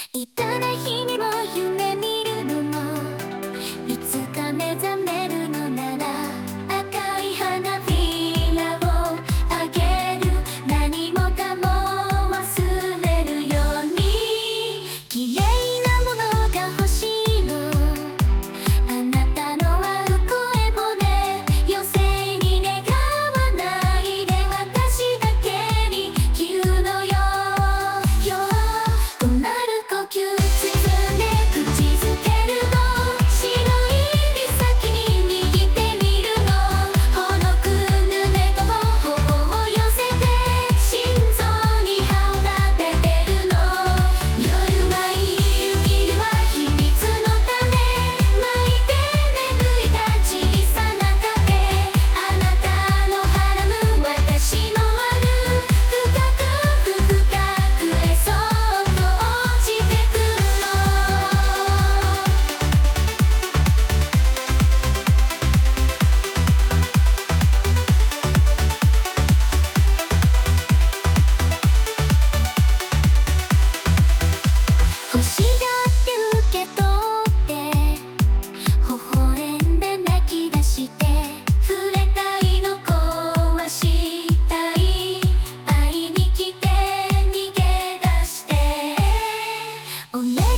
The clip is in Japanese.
いたな日にも夢見るのも、いつか目覚めるのなら赤い花びらをあげる。何もかも忘れるように綺麗なものが欲しいの。あなたのはうこえ骨、余生に願わないで私だけに言うのよ。止まる呼吸包んで口づけるの。白い指先に握ってみるの。ほどく胸と頬を寄せて心臓に歯を立ててるの。夜はい雪は秘密の種まいて眠いた小さな影。あなたのはらむ私のある深く深くへそっと落ちてくるの。欲しがって受け取って微笑んで泣き出して、触れたいの壊したい、会いに来て逃げ出して。お願い